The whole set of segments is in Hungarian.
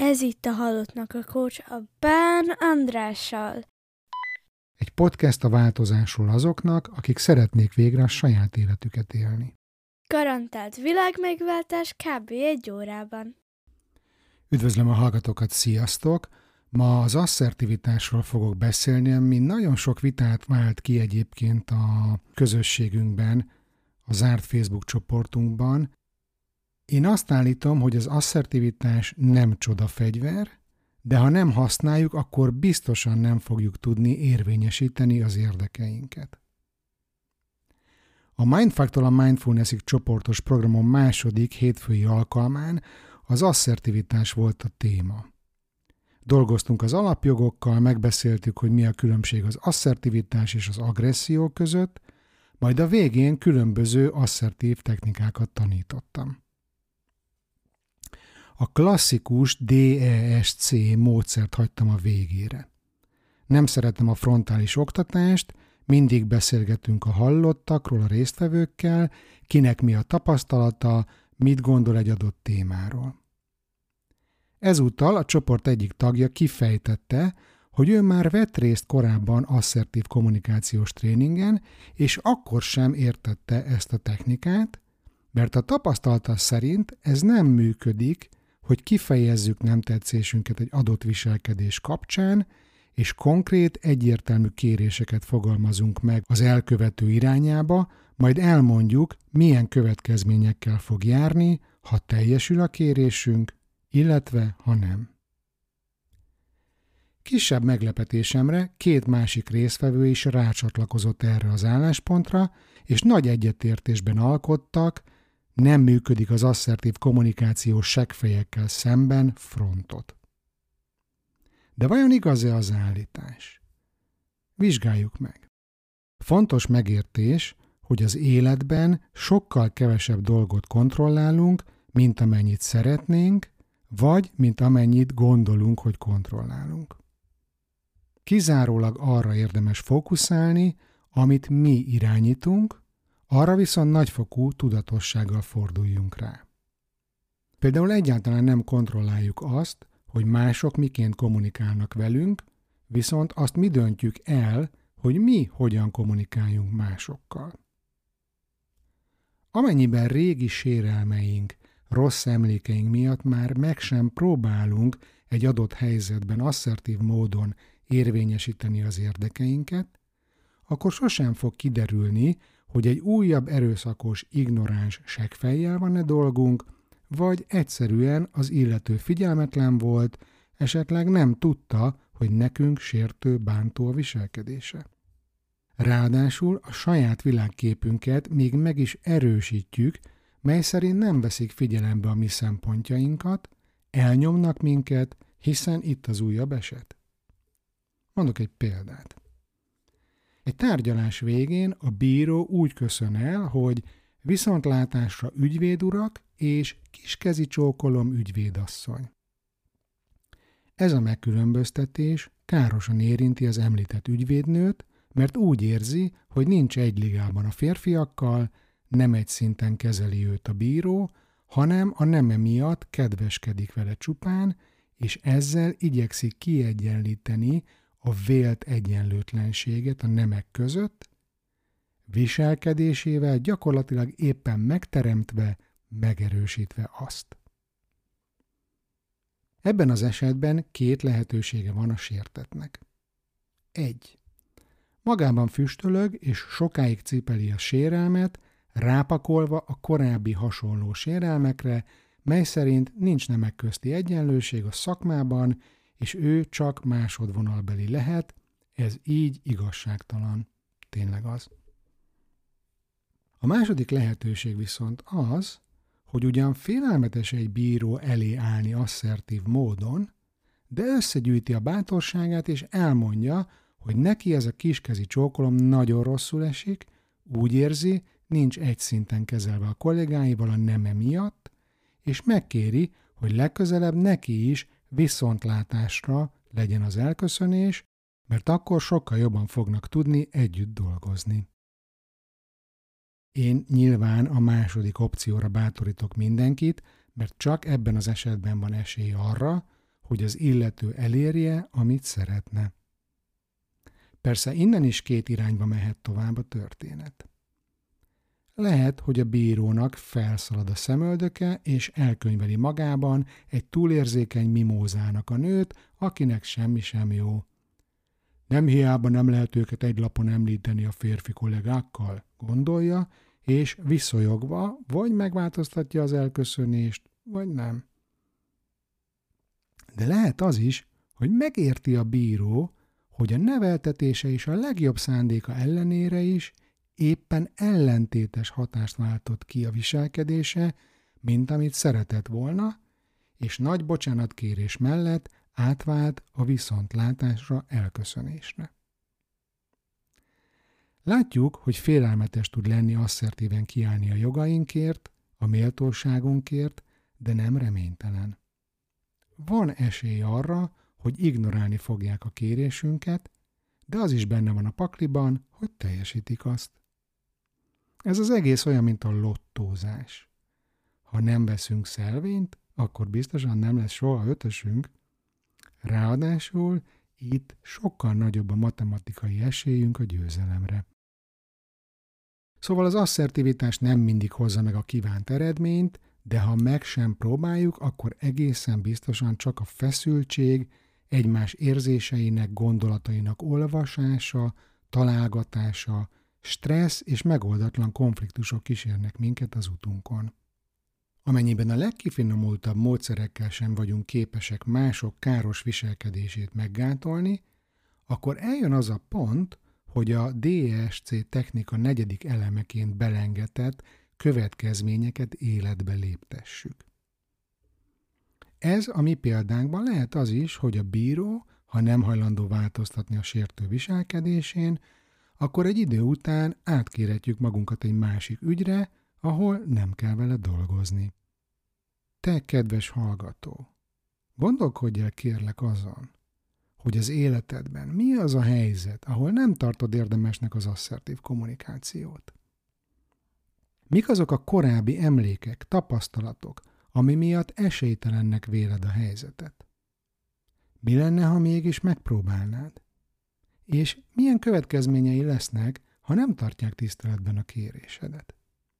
Ez itt a Halottnak a coach a Bán Andrással. Egy podcast a változásról azoknak, akik szeretnék végre a saját életüket élni. Garantált világmegváltás kb. 1 órában. Üdvözlöm a hallgatókat, sziasztok! Ma az asszertivitásról fogok beszélni, ami nagyon sok vitát vált ki egyébként a közösségünkben, a zárt Facebook csoportunkban. Én azt állítom, hogy az asszertivitás nem csodafegyver, de ha nem használjuk, akkor biztosan nem fogjuk tudni érvényesíteni az érdekeinket. A Mindfucktól a Mindfulnessig csoportos programon második hétfői alkalmán az asszertivitás volt a téma. Dolgoztunk az alapjogokkal, megbeszéltük, hogy mi a különbség az asszertivitás és az agresszió között, majd a végén különböző asszertív technikákat tanítottam. A klasszikus DESC módszert hagytam a végére. Nem szeretem a frontális oktatást, mindig beszélgetünk a hallottakról a résztvevőkkel, kinek mi a tapasztalata, mit gondol egy adott témáról. Ezúttal a csoport egyik tagja kifejtette, hogy ő már vett részt korábban asszertív kommunikációs tréningen, és akkor sem értette ezt a technikát, mert a tapasztalata szerint ez nem működik, hogy kifejezzük nem tetszésünket egy adott viselkedés kapcsán, és konkrét, egyértelmű kéréseket fogalmazunk meg az elkövető irányába, majd elmondjuk, milyen következményekkel fog járni, ha teljesül a kérésünk, illetve ha nem. Kisebb meglepetésemre 2 másik résztvevő is rácsatlakozott erre az álláspontra, és nagy egyetértésben alkottak, nem működik az asszertív kommunikáció seggfejekkel szemben frontot. De vajon igaz-e az állítás? Vizsgáljuk meg. Fontos megértés, hogy az életben sokkal kevesebb dolgot kontrollálunk, mint amennyit szeretnénk, vagy mint amennyit gondolunk, hogy kontrollálunk. Kizárólag arra érdemes fókuszálni, amit mi irányítunk, arra viszont nagyfokú tudatossággal forduljunk rá. Például egyáltalán nem kontrolláljuk azt, hogy mások miként kommunikálnak velünk, viszont azt mi döntjük el, hogy mi hogyan kommunikáljunk másokkal. Amennyiben régi sérelmeink, rossz emlékeink miatt már meg sem próbálunk egy adott helyzetben asszertív módon érvényesíteni az érdekeinket, akkor sosem fog kiderülni, hogy egy újabb erőszakos, ignoráns seggfejjel van-e dolgunk, vagy egyszerűen az illető figyelmetlen volt, esetleg nem tudta, hogy nekünk sértő, bántó a viselkedése. Ráadásul a saját világképünket még meg is erősítjük, mely szerint nem veszik figyelembe a mi szempontjainkat, elnyomnak minket, hiszen itt az újabb eset. Mondok egy példát. Egy tárgyalás végén a bíró úgy köszön el, hogy viszontlátásra ügyvédurak és kiskezi csókolom ügyvédasszony. Ez a megkülönböztetés károsan érinti az említett ügyvédnőt, mert úgy érzi, hogy nincs egy ligában a férfiakkal, nem egy szinten kezeli őt a bíró, hanem a neme miatt kedveskedik vele csupán, és ezzel igyekszik kiegyenlíteni a vélt egyenlőtlenséget a nemek között, viselkedésével gyakorlatilag éppen megteremtve, megerősítve azt. Ebben az esetben 2 lehetősége van a sértettnek. 1. Magában füstölög és sokáig cipeli a sérelmet, rápakolva a korábbi hasonló sérelmekre, mely szerint nincs nemek közti egyenlőség a szakmában, és ő csak másodvonalbeli lehet, ez így igazságtalan. Tényleg az. A második lehetőség viszont az, hogy ugyan félelmetes egy bíró elé állni asszertív módon, de összegyűjti a bátorságát és elmondja, hogy neki ez a kiskezi csókolom nagyon rosszul esik, úgy érzi, nincs egy szinten kezelve a kollégáival a neme miatt, és megkéri, hogy legközelebb neki is viszontlátásra legyen az elköszönés, mert akkor sokkal jobban fognak tudni együtt dolgozni. Én nyilván a második opcióra bátorítok mindenkit, mert csak ebben az esetben van esély arra, hogy az illető elérje, amit szeretne. Persze innen is két irányba mehet tovább a történet. Lehet, hogy a bírónak felszalad a szemöldöke, és elkönyveli magában egy túlérzékeny mimózának a nőt, akinek semmi sem jó. Nem hiába nem lehet őket egy lapon említeni a férfi kollégákkal, gondolja, és visszajogva vagy megváltoztatja az elköszönést, vagy nem. De lehet az is, hogy megérti a bíró, hogy a neveltetése és a legjobb szándéka ellenére is éppen ellentétes hatást váltott ki a viselkedése, mint amit szeretett volna, és nagy bocsánatkérés mellett átvált a viszontlátásra, elköszönésre. Látjuk, hogy félelmetes tud lenni asszertíven kiállni a jogainkért, a méltóságunkért, de nem reménytelen. Van esély arra, hogy ignorálni fogják a kérésünket, de az is benne van a pakliban, hogy teljesítik azt. Ez az egész olyan, mint a lottózás. Ha nem veszünk szelvényt, akkor biztosan nem lesz soha ötösünk. Ráadásul itt sokkal nagyobb a matematikai esélyünk a győzelemre. Szóval az asszertivitás nem mindig hozza meg a kívánt eredményt, de ha meg sem próbáljuk, akkor egészen biztosan csak a feszültség, egymás érzéseinek, gondolatainak olvasása, találgatása, stressz és megoldatlan konfliktusok kísérnek minket az utunkon. Amennyiben a legkifinomultabb módszerekkel sem vagyunk képesek mások káros viselkedését meggátolni, akkor eljön az a pont, hogy a DESC technika 4. elemeként belengetett következményeket életbe léptessük. Ez a mi példánkban lehet az is, hogy a bíró, ha nem hajlandó változtatni a sértő viselkedésén, akkor egy idő után átkérhetjük magunkat egy másik ügyre, ahol nem kell vele dolgozni. Te, kedves hallgató, gondolkodj el kérlek azon, hogy az életedben mi az a helyzet, ahol nem tartod érdemesnek az asszertív kommunikációt. Mik azok a korábbi emlékek, tapasztalatok, ami miatt esélytelennek véled a helyzetet? Mi lenne, ha mégis megpróbálnád? És milyen következményei lesznek, ha nem tartják tiszteletben a kérésedet?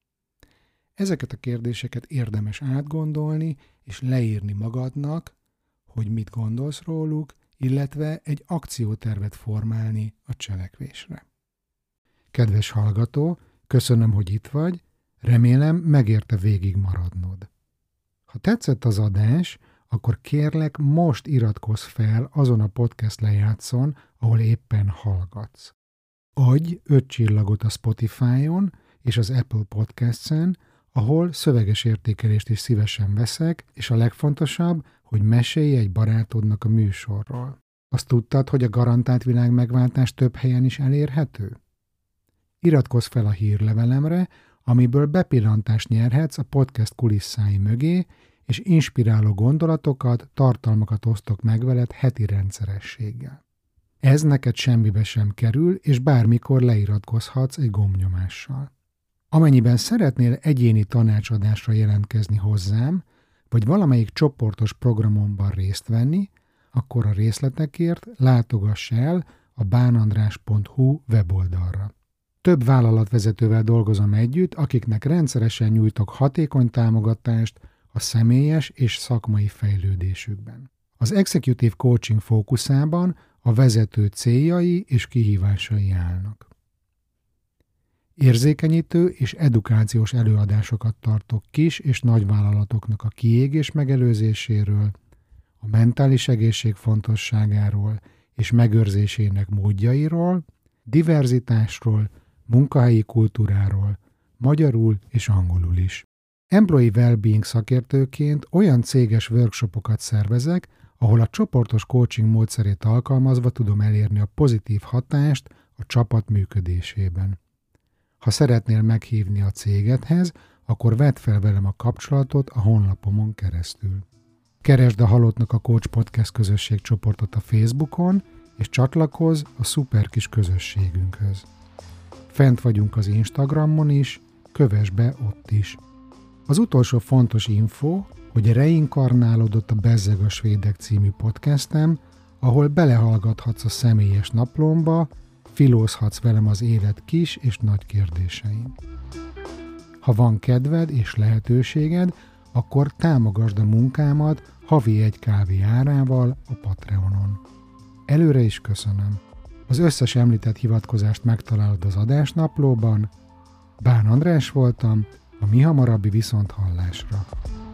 Ezeket a kérdéseket érdemes átgondolni és leírni magadnak, hogy mit gondolsz róluk, illetve egy akciótervet formálni a cselekvésre. Kedves hallgató, köszönöm, hogy itt vagy, remélem megérte végig maradnod. Ha tetszett az adás, akkor kérlek most iratkozz fel azon a podcast lejátszón, ahol éppen hallgatsz. Adj 5 csillagot a Spotify-on és az Apple Podcasts-en, ahol szöveges értékelést is szívesen veszek, és a legfontosabb, hogy mesélj egy barátodnak a műsorról. Azt tudtad, hogy a garantált világmegváltás több helyen is elérhető? Iratkozz fel a hírlevelemre, amiből bepillantást nyerhetsz a podcast kulisszái mögé, és inspiráló gondolatokat, tartalmakat osztok meg veled heti rendszerességgel. Ez neked semmibe sem kerül, és bármikor leiratkozhatsz egy gombnyomással. Amennyiben szeretnél egyéni tanácsadásra jelentkezni hozzám, vagy valamelyik csoportos programomban részt venni, akkor a részletekért látogass el a bánandrás.hu weboldalra. Több vállalatvezetővel dolgozom együtt, akiknek rendszeresen nyújtok hatékony támogatást a személyes és szakmai fejlődésükben. Az Executive Coaching fókuszában a vezető céljai és kihívásai állnak. Érzékenyítő és edukációs előadásokat tartok kis és nagyvállalatoknak a kiégés megelőzéséről, a mentális egészség fontosságáról és megőrzésének módjairól, diverzitásról, munkahelyi kultúráról, magyarul és angolul is. Employee Wellbeing szakértőként olyan céges workshopokat szervezek, ahol a csoportos coaching módszerét alkalmazva tudom elérni a pozitív hatást a csapat működésében. Ha szeretnél meghívni a cégedhez, akkor vedd fel velem a kapcsolatot a honlapomon keresztül. Keresd a Halottnak a Coach Podcast közösség csoportot a Facebookon, és csatlakozz a szuper kis közösségünkhöz. Fent vagyunk az Instagramon is, kövess be ott is. Az utolsó fontos info, hogy reinkarnálódott a Bezzeg a Svédek című podcastem, ahol belehallgathatsz a személyes naplomba, filózhatsz velem az élet kis és nagy kérdésein. Ha van kedved és lehetőséged, akkor támogasd a munkámat havi 1 kávé árával a Patreonon. Előre is köszönöm. Az összes említett hivatkozást megtalálod az adásnaplóban. Bán András voltam, a mihamarabbi viszonthallásra.